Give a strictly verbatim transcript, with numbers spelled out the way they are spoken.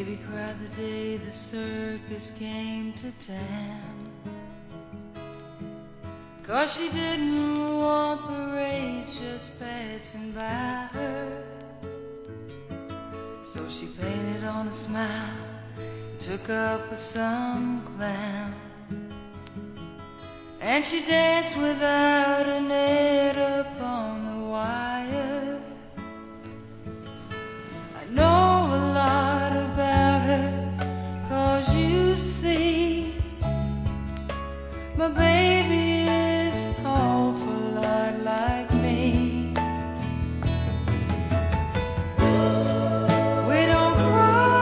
Baby cried the day the circus came to town, 'cause she didn't want parades just passing by her. So she painted on a smile and took up with some clown, and she danced without a net upon the wire.